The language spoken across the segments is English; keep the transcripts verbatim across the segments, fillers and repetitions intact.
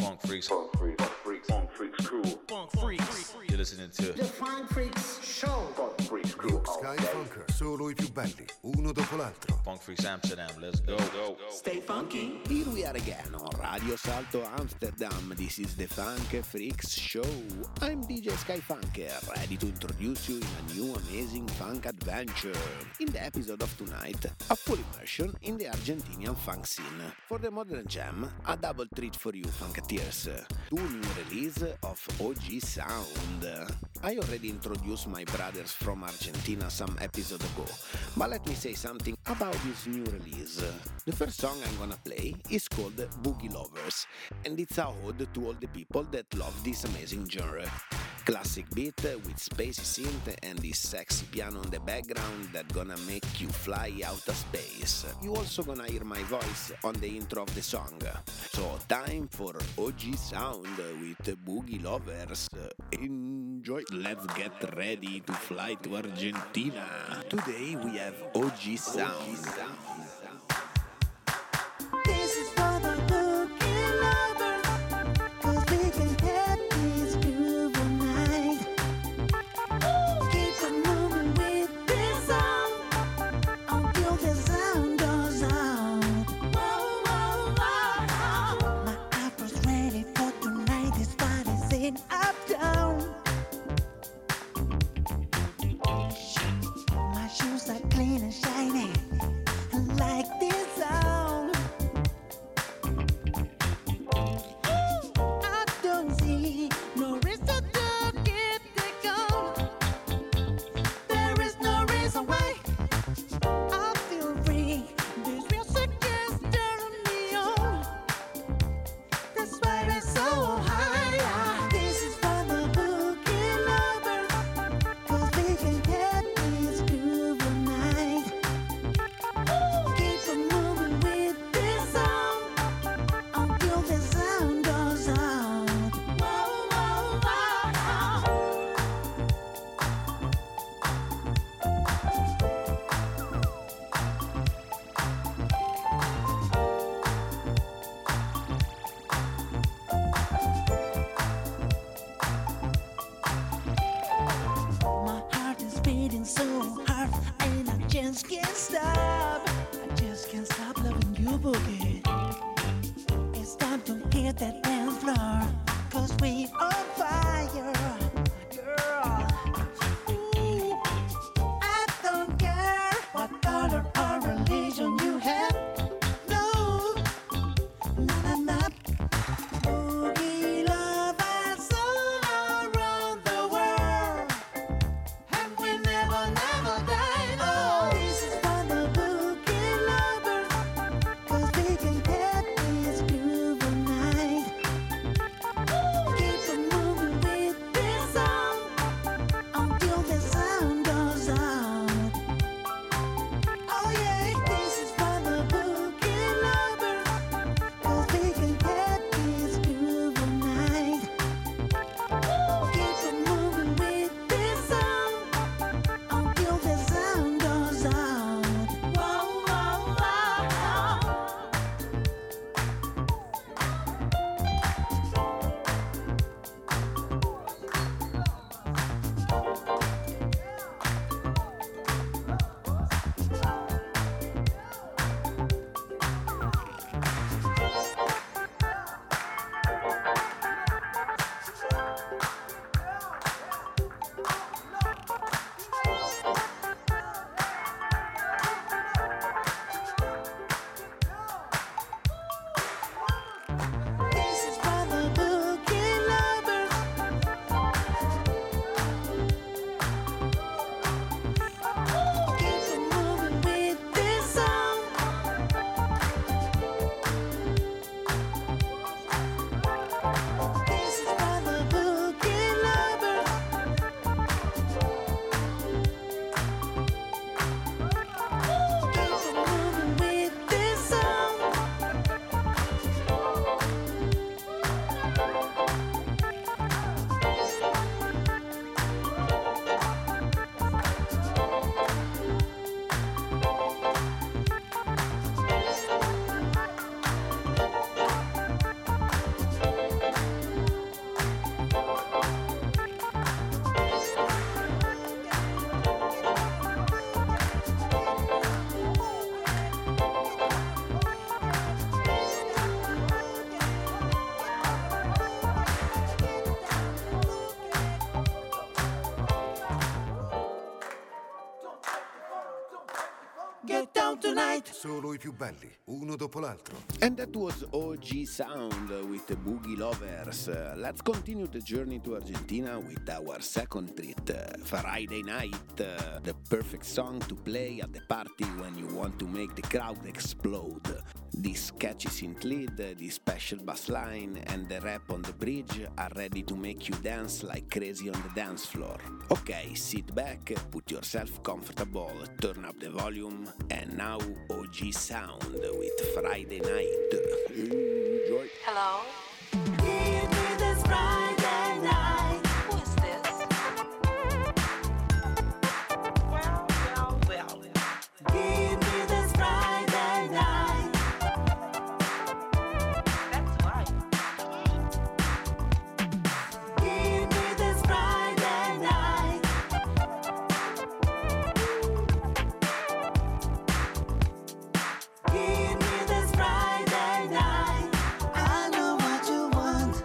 Funk Freaks. Funk Freaks. Funk Freaks. Funk Freaks crew. Funk Freaks. You're listening to The Funk Freaks Show. Funk Freaks crew. Luke Skyfunker, solo i più belli, uno dopo l'altro. Funk Freaks Amsterdam. Let's go. go, go. Stay funky. Here we are again on Radio Salto Amsterdam. This is the Funk Freaks Show. I'm D J Skyfunker, ready to introduce you in a new amazing funk adventure. In the episode of tonight, a full immersion in the Argentinian funk scene. For the modern jam, a double treat for you funketeers. Two new release of O G Sound. I already introduced my brothers from Argentina some episode ago, but let me say something about this new release. The first song I'm gonna play is called Boogie Lovers, and it's a ode to all the people that love this amazing genre. Classic beat with spacey synth and this sexy piano in the background that gonna make you fly out of space. You also gonna hear my voice on the intro of the song. So time for O G Sound with Boogie Lovers. Enjoy. Let's get ready to fly to Argentina. Today we have O G Sound. This is for the boogie lovers, 'cause we can get this groove all night. Keep on moving with this song until the sound goes out. Whoa, whoa, whoa. My afro's ready for tonight. This body's in uptown. My shoes are clean and shiny. I like this sound. I don't see no reason to keep it going. There is no reason why. I feel free. This music is turning me on. That's why it's so high. This is for the boogie lovers, 'cause we can get this groove all night. Keep on moving with this song until the sound goes out. Whoa, whoa, whoa. My heart is beating so hard, and I just can't stop. I just can't stop loving you, boogie. It's time to hit that dance floor, 'cause we on fire, girl. Ooh, I don't care what color or religion you have. No, not enough. Boogie lovers all around the world, and we never, never die. Oh, this is for the boogie lovers, 'cause we can get this groove all night. Keep on moving with this show tonight. Solo i più belli, uno dopo l'altro. And that was O G Sound with the Boogie Lovers. Uh, let's continue the journey to Argentina with our second treat, uh, Friday Night, uh, the perfect song to play at the party when you want to make the crowd explode. This catchy synth lead, uh, the special bass line, and the rap on the bridge are ready to make you dance like crazy on the dance floor. Okay, sit back, put yourself comfortable, turn up the volume, and now O G Sound with Friday Night. Enjoy. Hello? Give me this Friday night. Who is this? Well, well, well. Give me this Friday night. That's right. Give me this Friday night. Give me this Friday night. I know what you want.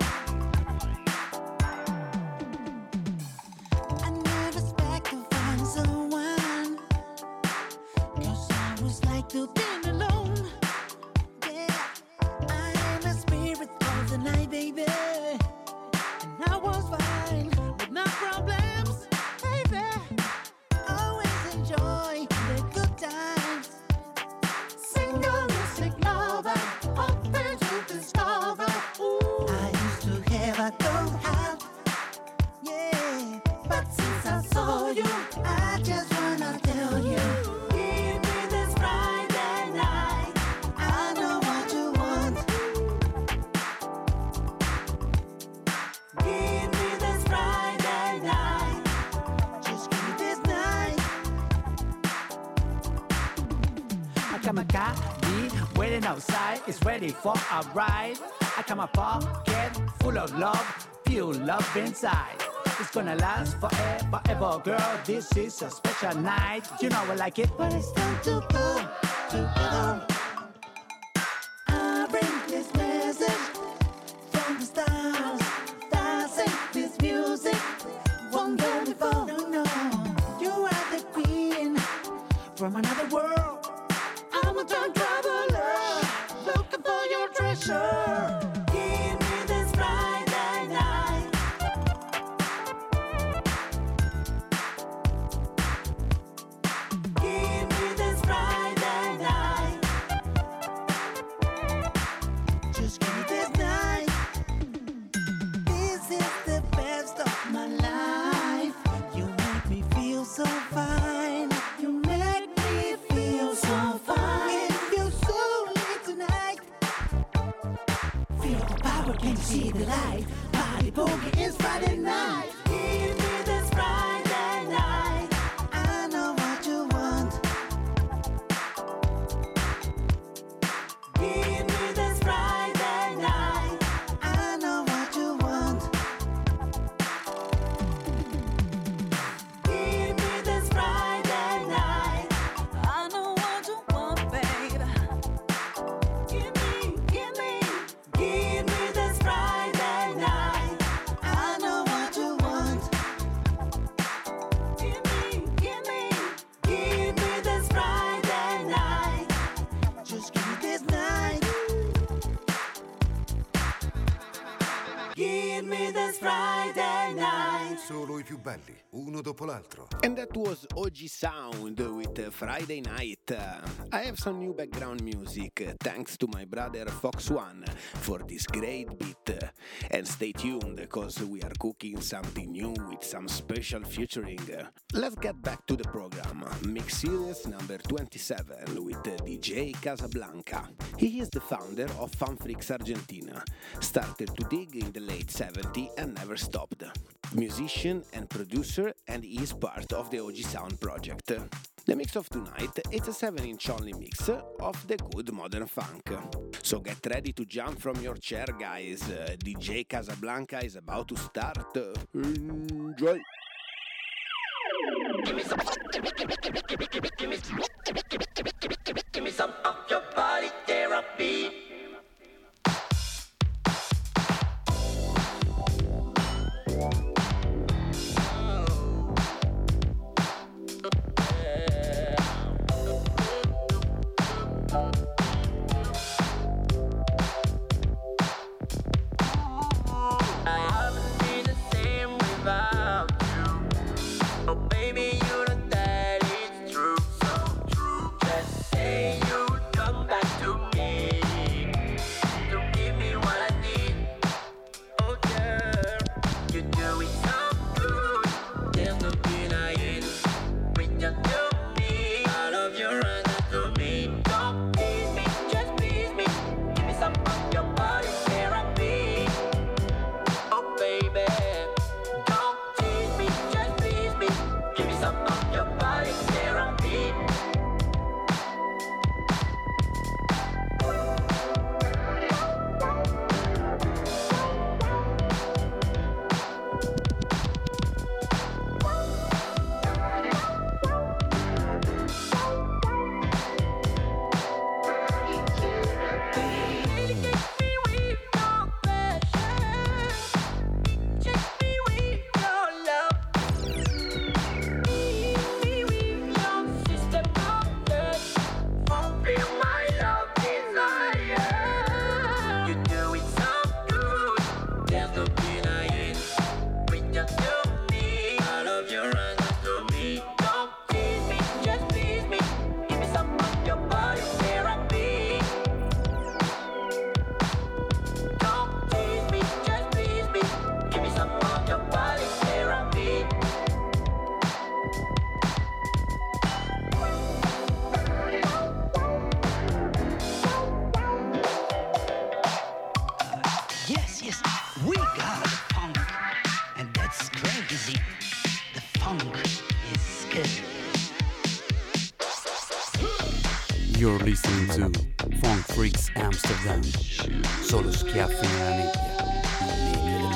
I never expect to find someone, 'cause I was like to be alone. Yeah, I am a spirit of the night, baby. And I was fine with no problems, baby. Always enjoy the good times. Single music lover, open to discover. I used to have a cold heart, yeah, but since I saw you, I just wanna tell you. Give me this Friday night. I know what you want. Give me this Friday night. Just give me this night. I got my car, be waiting outside, it's ready for a ride. I got my pocket full of love, pure love inside. It's gonna last forever, ever, girl. This is a special night. You know I like it. But it's time to go, to go. I bring this message from the stars. Dancing this music won't go before. No, no, you are the queen from another world. I'm a time traveler, looking for your treasure. Give me this Friday night. Give me this Friday night. Just give me this night. This is the best of my life. You make me feel so fine. You make me feel so fine. If you're so late tonight, feel the power, can you see the light? Party boogie is Friday night. Give me this Friday night. I know what you want. Give me this Friday night. I know what you want. Give me this Friday night. I know what you want, babe. Give me, give me, give me this Friday night. I know what you want. Give me, give me, give me this Friday night. Just give me this night. Give me this Friday night. Solo i più belli, uno dopo l'altro. And that was O G Sound with uh, Friday Night. Uh, I have some new background music uh, thanks to my brother Fox One for this great beat. Uh, and stay tuned because we are cooking something new with some special featuring. Uh, let's get back to the program. Mix series number twenty-seven with uh, D J Casablanca. He is the founder of Fanfreaks Argentina. Started to dig in the late seventies and never stopped. Musician and producer, and he is part of the O G Sound project. The mix of tonight is a seven inch only mix of the good modern funk. So get ready to jump from your chair, guys. Uh, D J Casablanca is about to start. Enjoy! Give me some, give me, give me, give me, give me, give me, give me, give me some of your body therapy. Yes, yes, we got the funk, and that's crazy. The funk is good. You're listening to Funk Freaks Amsterdam. Solo schiaffi nella nebbia. Il meglio del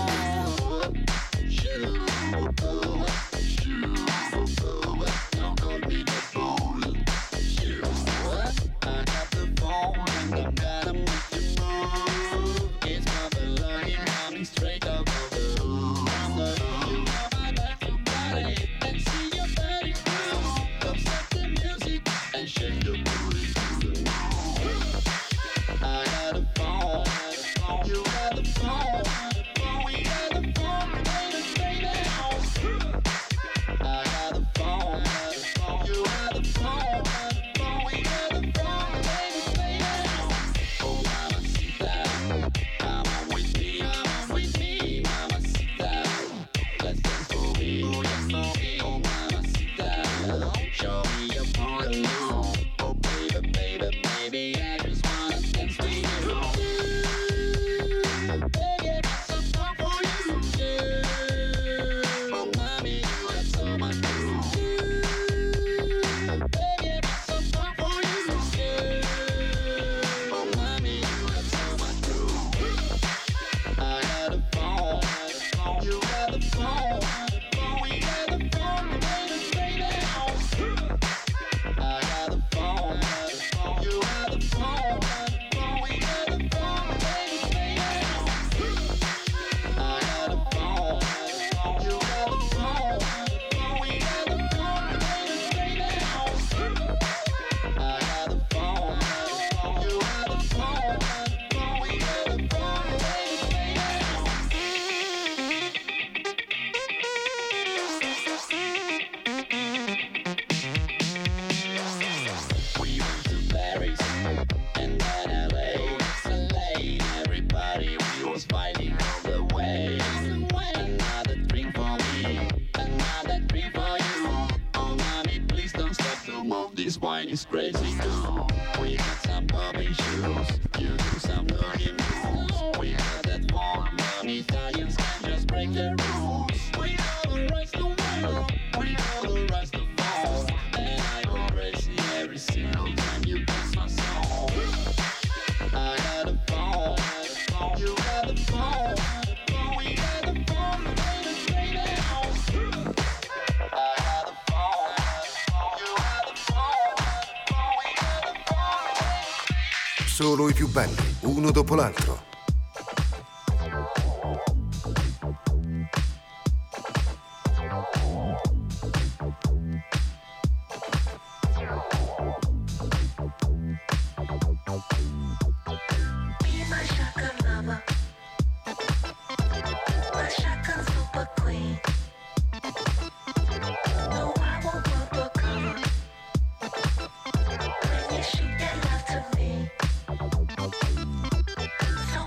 This wine is crazy now. We got some popping shoes. You do some dirty moves. We got that one, but Italians can just break the rules. We know the rise to world. We know the rise to fall. And I go crazy every single time you dance my song. I got a phone. You got a phone. We got a phone. Baby, stay down. I got a phone. You got a phone. Solo i più belli, uno dopo l'altro. So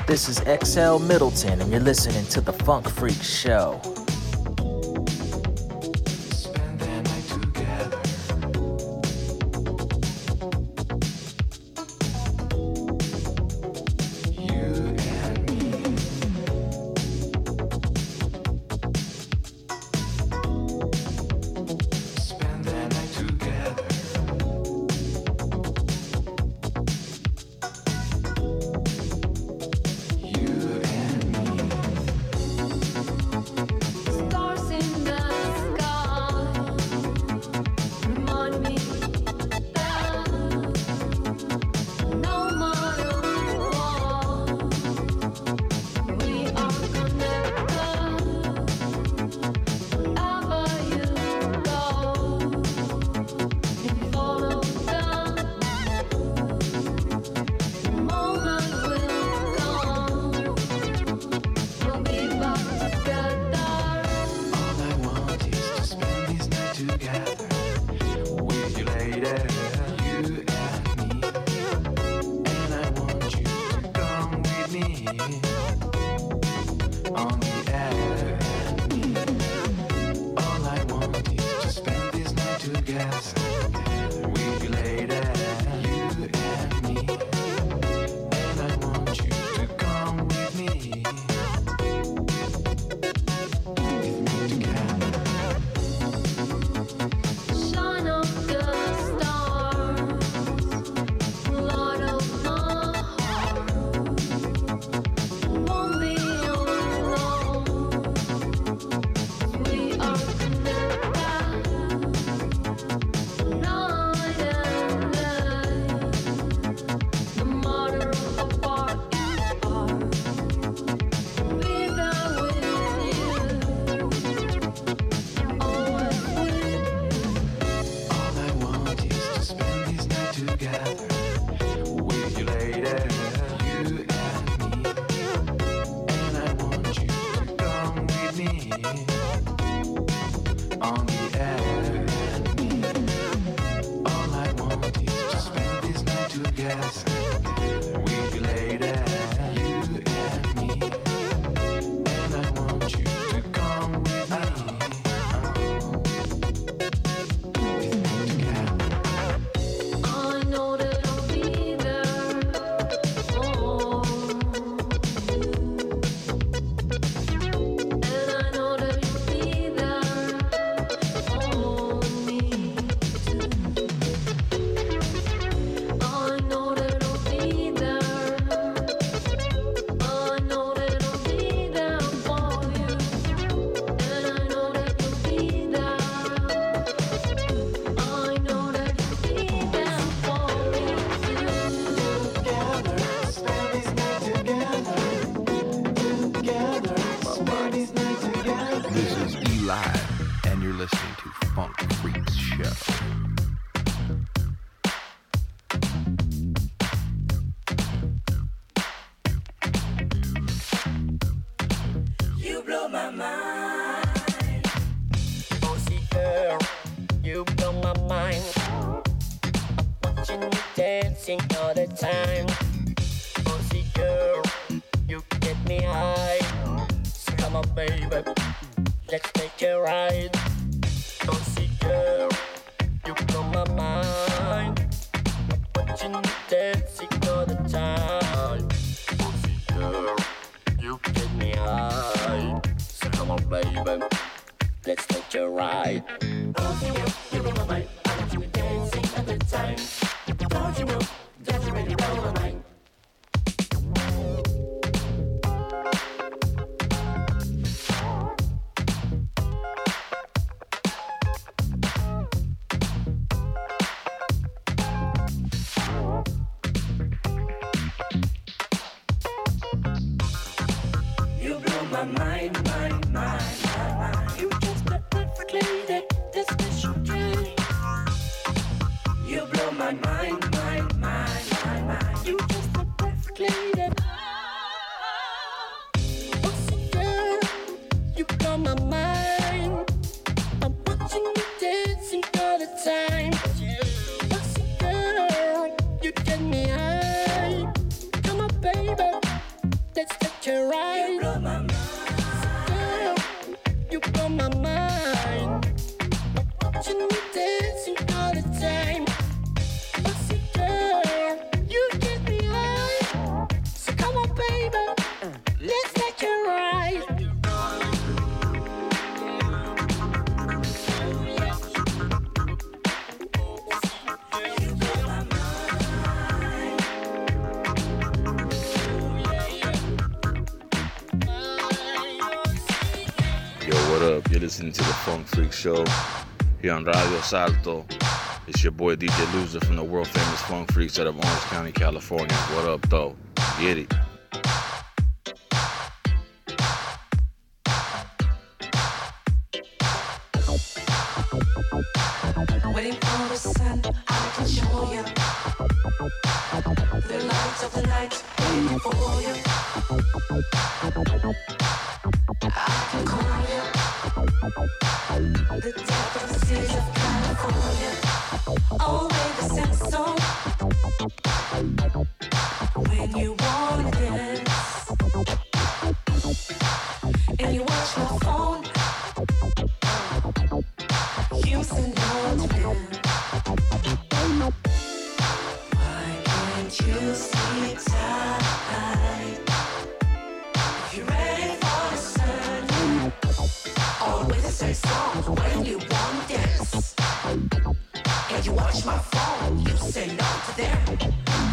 This is X L Middleton, and you're listening to The Funk Freak Show. All the time, Bossy girl, you get me high. So come on, baby, let's take a ride. Bossy girl, you blow my mind. Watching you dancing all the time. Bossy girl, you get me high. So come on, baby, let's take a ride. Bossy girl, you blow my mind. I want you dancing all the time. Don't you know? Don't you really blow my mind? You blow my mind, mind, mind, mind, mind. You just the perfect lady, the special kind. You blow my mind. let's take a ride. You blow my mind. Girl, you blow my mind. Watching you dancing all the time. I see, girl, you get me high. So come on, baby, let's take a ride. What up? You're listening to the Funk Freak Show here on Radio Salto. It's your boy D J Loser from the world famous Funk Freaks out of Orange County, California. What up, though? Get it. Waiting for the sun, I can show you the lights of the night waiting for you. I can call you the devil's seas of California. Always the same song when you wanna dance and you watch my phone. You say no to me. Why can't you sleep tight? If you're ready for the sun, always the same song when you want to dance. And you watch my phone, you say no to them.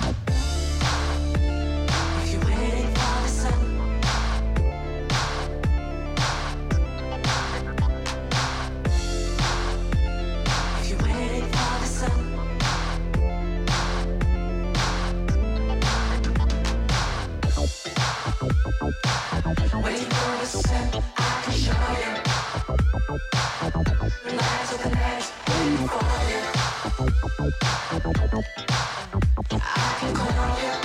If you're waiting for the sun, waiting for the sun, I can show you the lights of the night waiting for you. I can call you,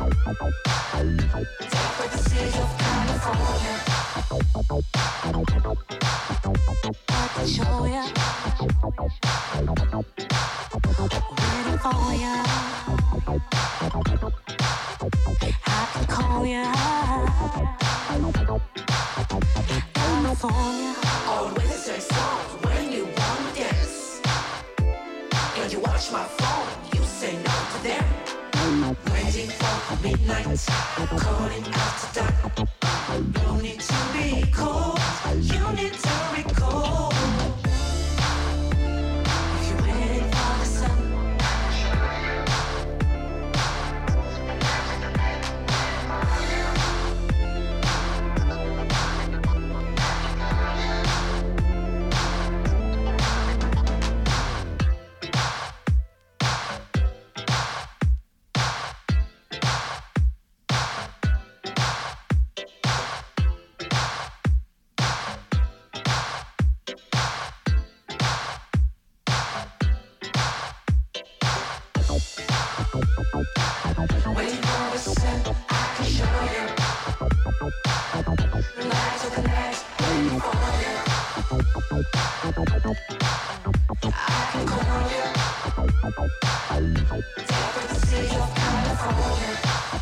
take for the city of California. I can show you, waiting for you. I can call you California. Always the same song when you want to dance. And you watch my phone, you say no to them. Waiting for midnight, calling after dark. You need to be cool, you need to be cool. If you're waiting for the sun, waiting for the sun, I can show you the lights of the night waiting for you. I can call you, take for the city of California.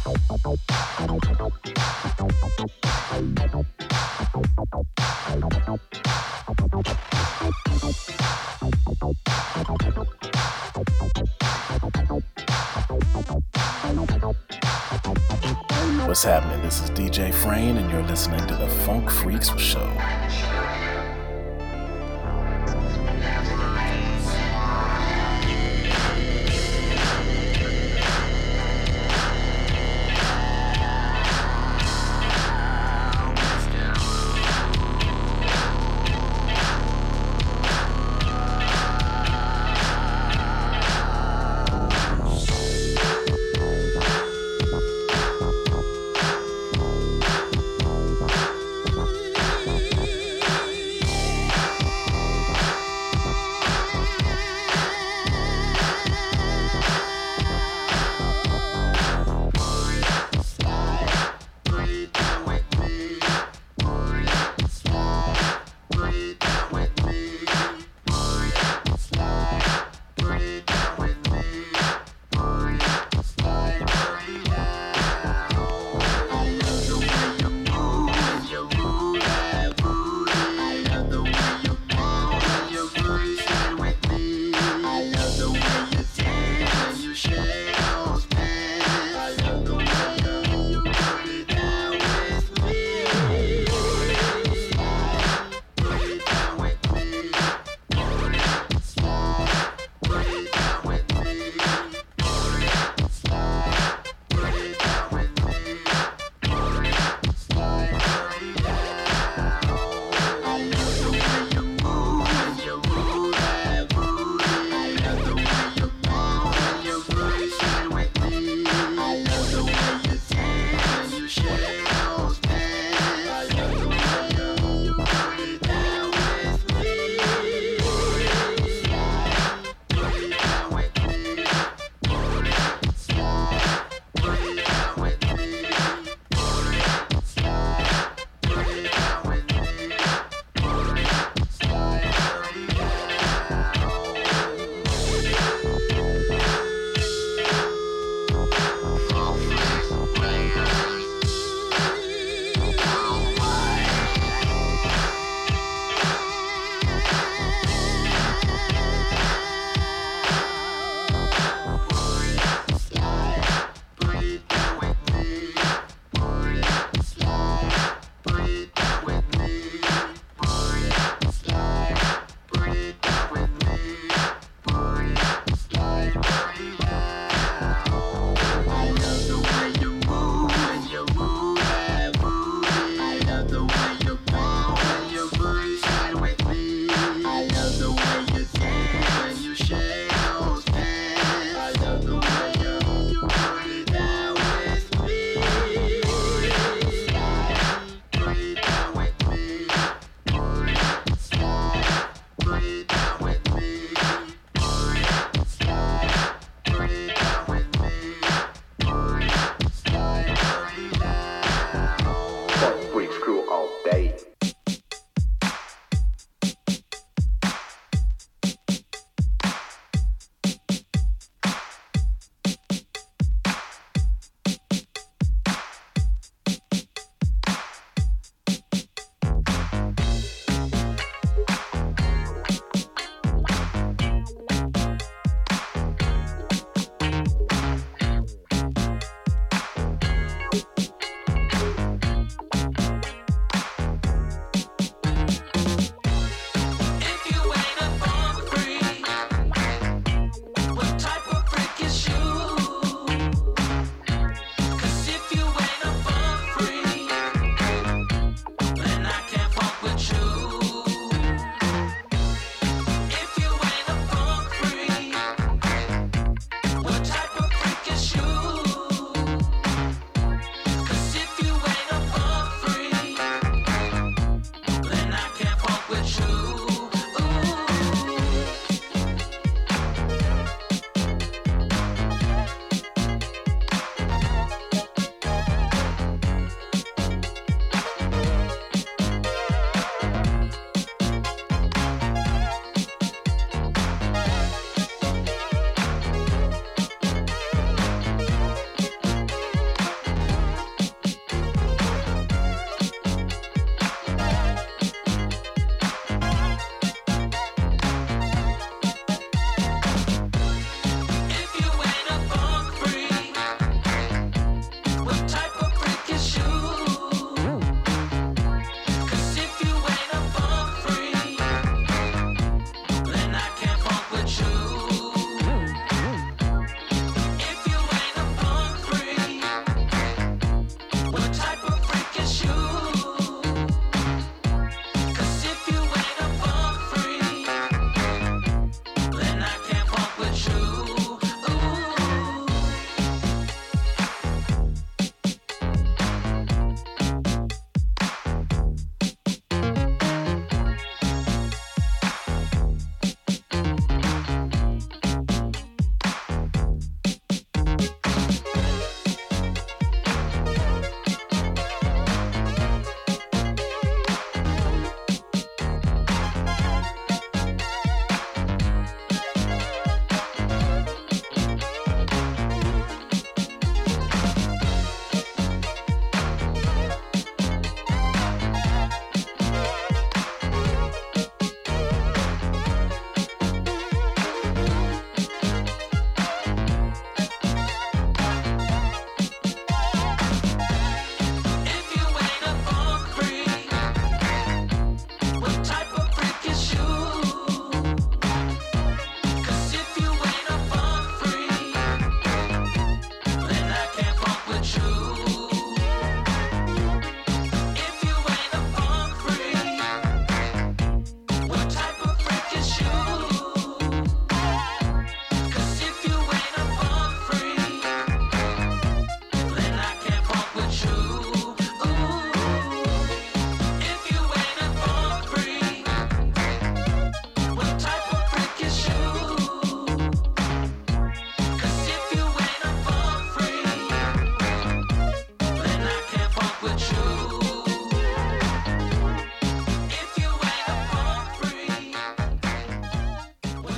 What's happening? This is D J Frayne, and you're listening to the Funk Freaks Show.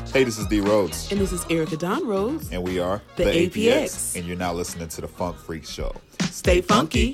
Hey, this is D Rhodes. And this is Erica Dawn Rose. And we are the, the A P X. And you're now listening to the Funk Freak Show. Stay funky.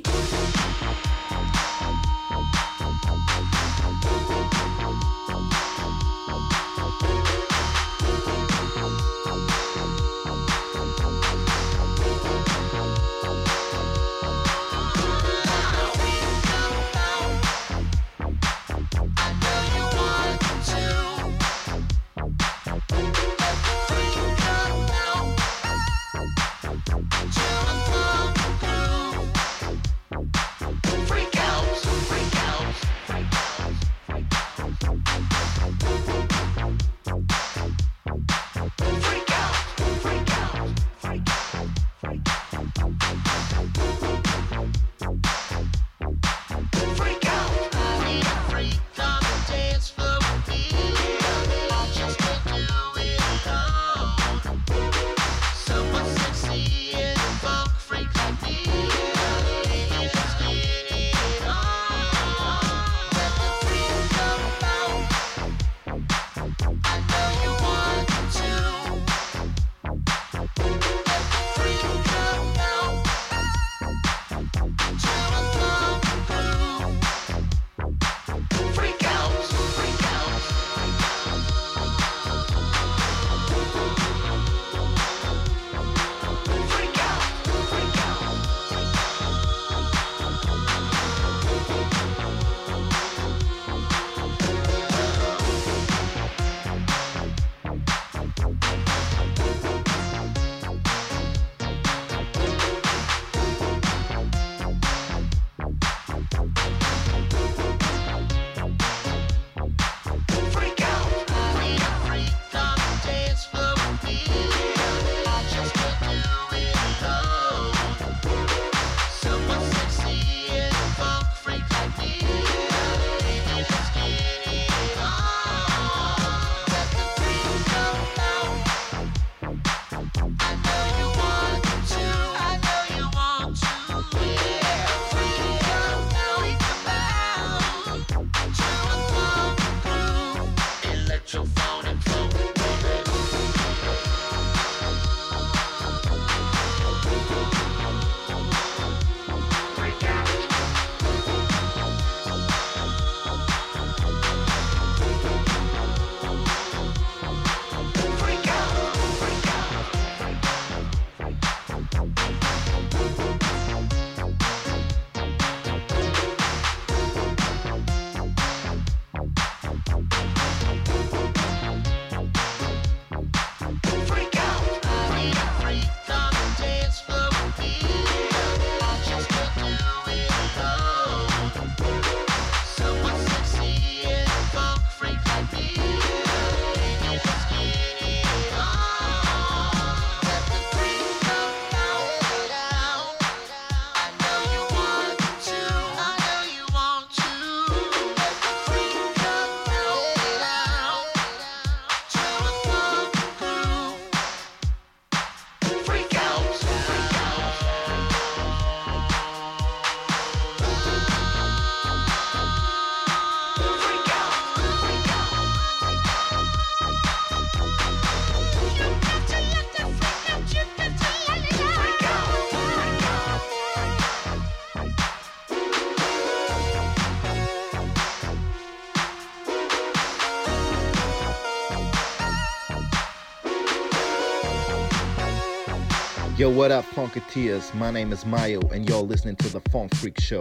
Yo, what up, Funketeers? My name is Mayo, and you're listening to the Funk Freak Show.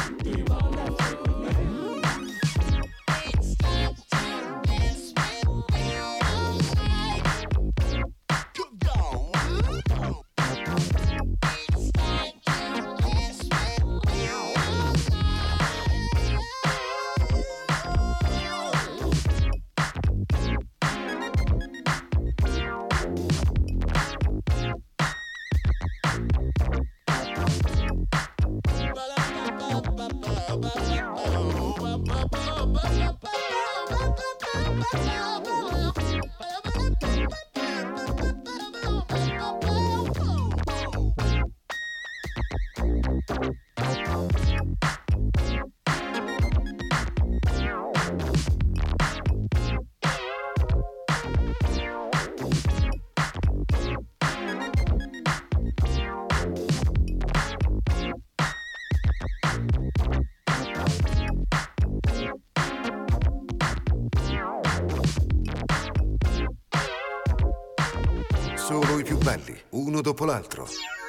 Solo i più belli, uno dopo l'altro.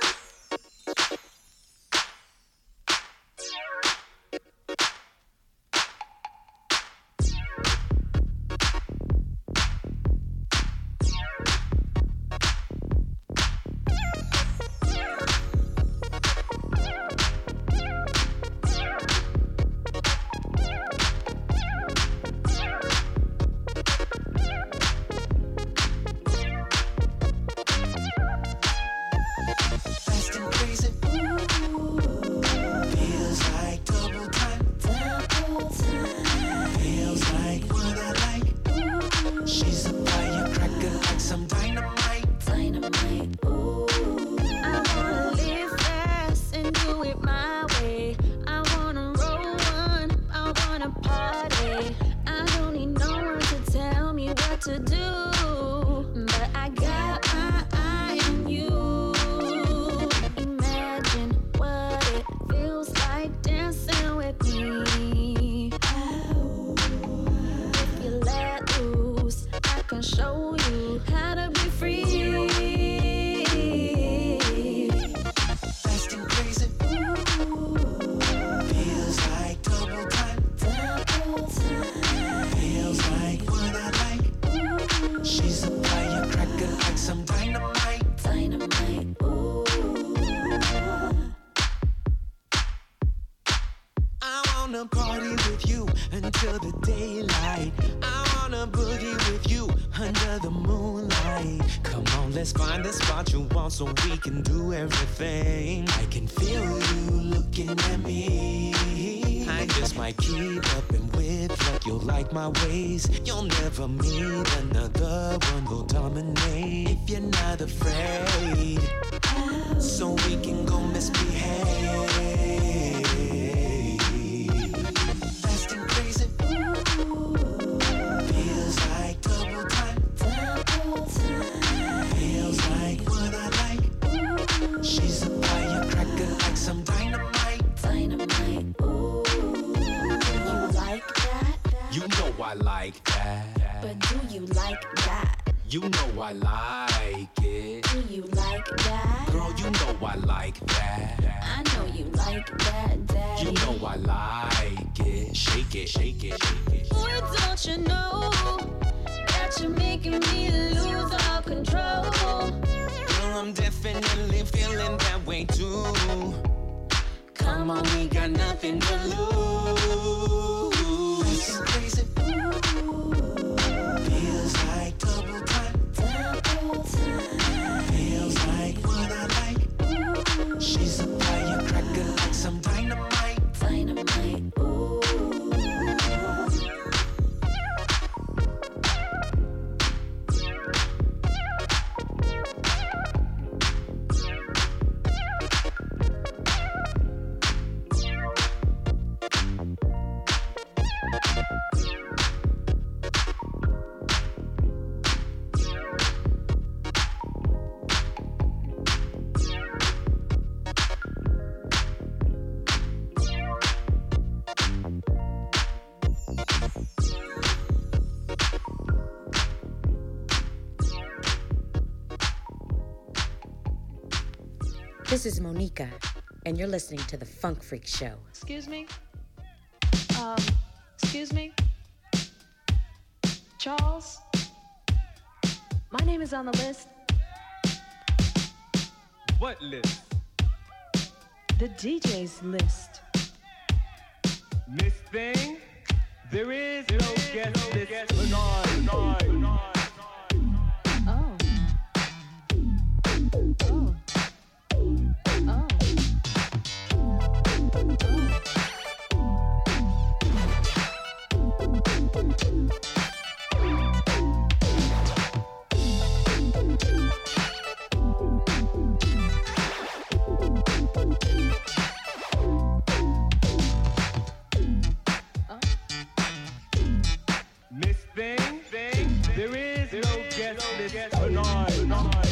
So we can do everything. I can feel you looking at me. I just might keep up and with like you'll like my ways. You'll never meet another one who'll dominate if you're not afraid. So we can go misbehave. Fast and crazy. Feels like double time. Feels like what I like. She's a firecracker like some dynamite. Dynamite, ooh. You like that? You know I like that. But do you like that? You know I like it. Do you like that? Girl, you know I like that. I know you like that, daddy. You know I like it. Shake it, shake it, shake it. Boy, don't you know that you're making me lose all control? Girl, I'm definitely feeling that way too. Come on, we got nothing to lose. It's crazy. Feels like double time. Double time. Feels like what I like. She's a firecracker like some dynamite. Dynamite. Ooh. This is Monica, and you're listening to The Funk Freak Show. Excuse me? Um, excuse me? Charles? My name is on the list. What list? The D J's list. Miss Thing, there is no guest list tonight. tonight. Oh. Oh. Oh. Miss Thing, Thing, there is no guest list tonight. tonight.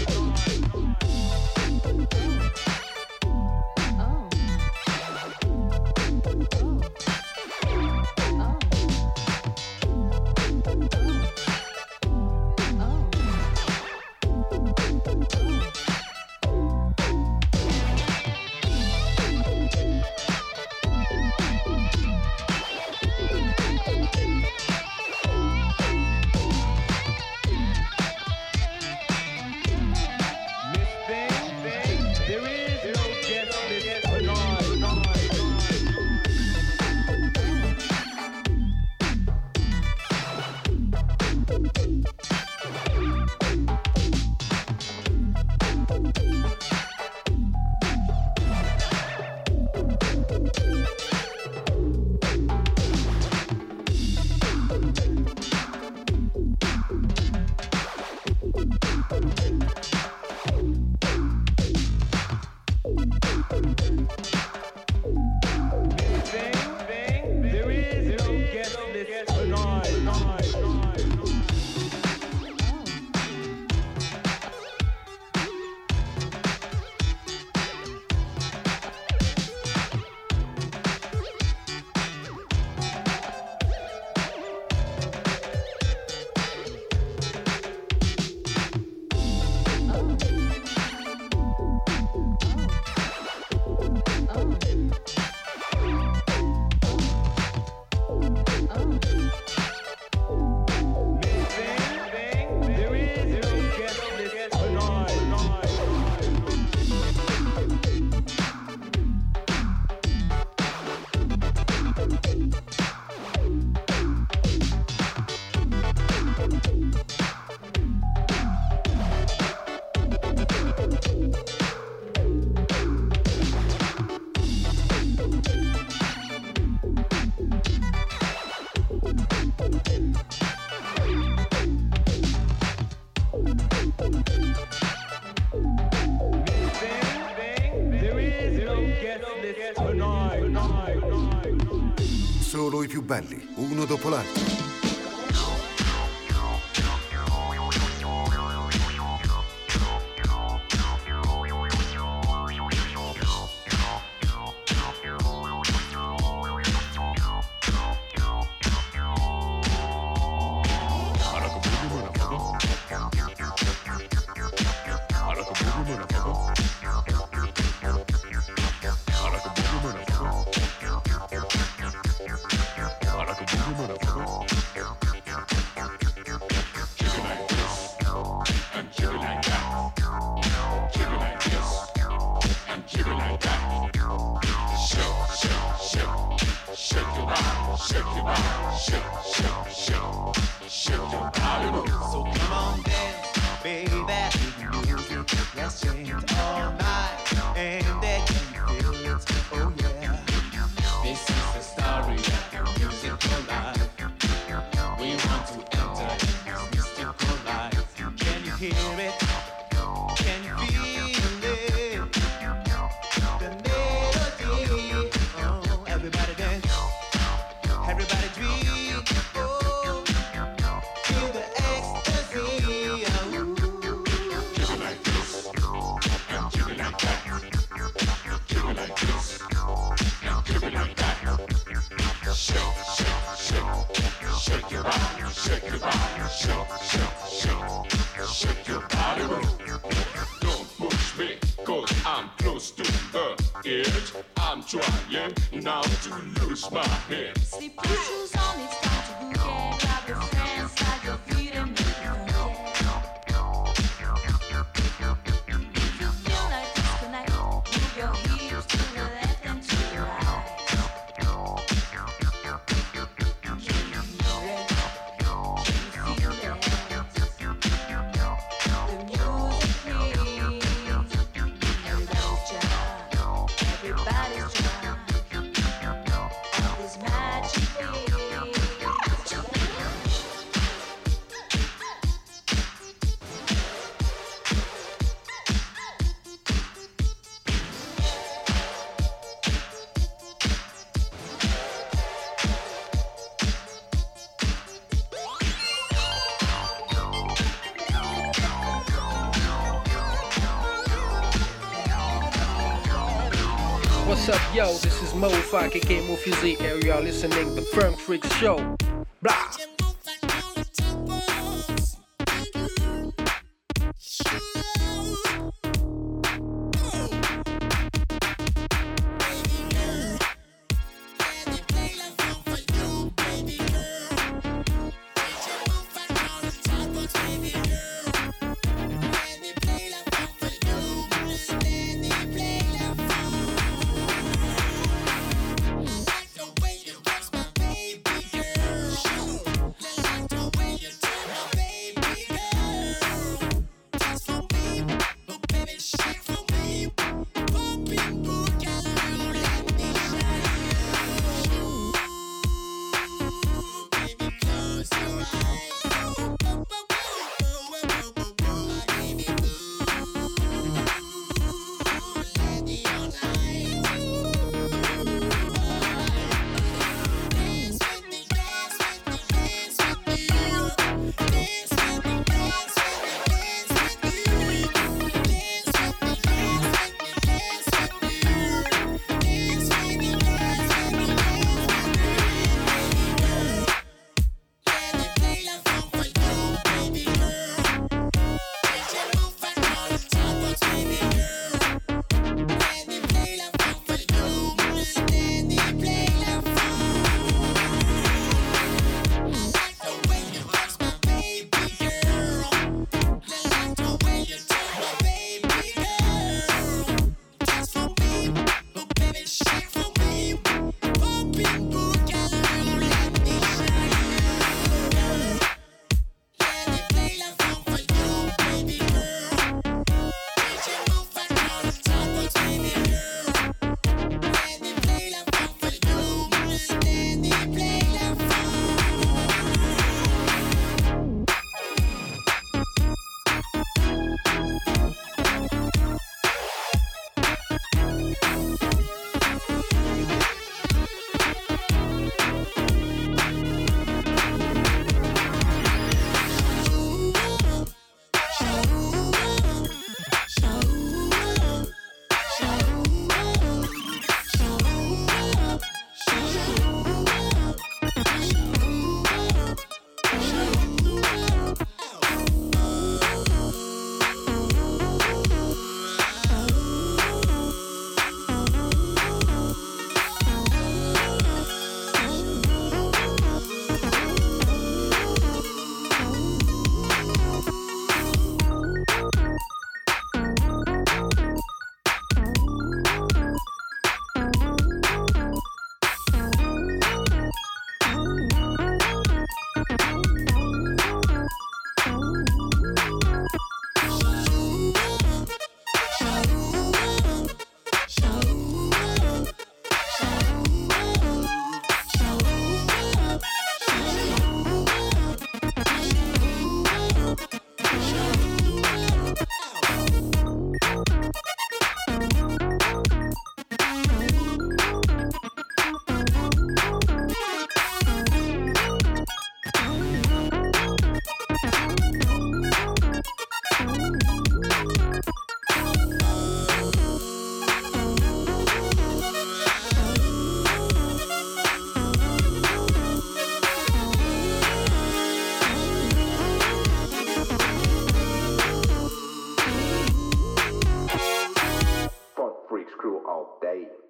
Solo i più belli, uno dopo l'altro. Shake, shake, shake your body. trying now to lose my head. Slip your shoes on, it's time to boogie. Grab your friends, slide your feet and make it If you feel like disconnect, move your hips to the left and to the right. What's up, yo? This is Mo five K K Mufizzi, and you're listening to the Funk Freak Show. Blah.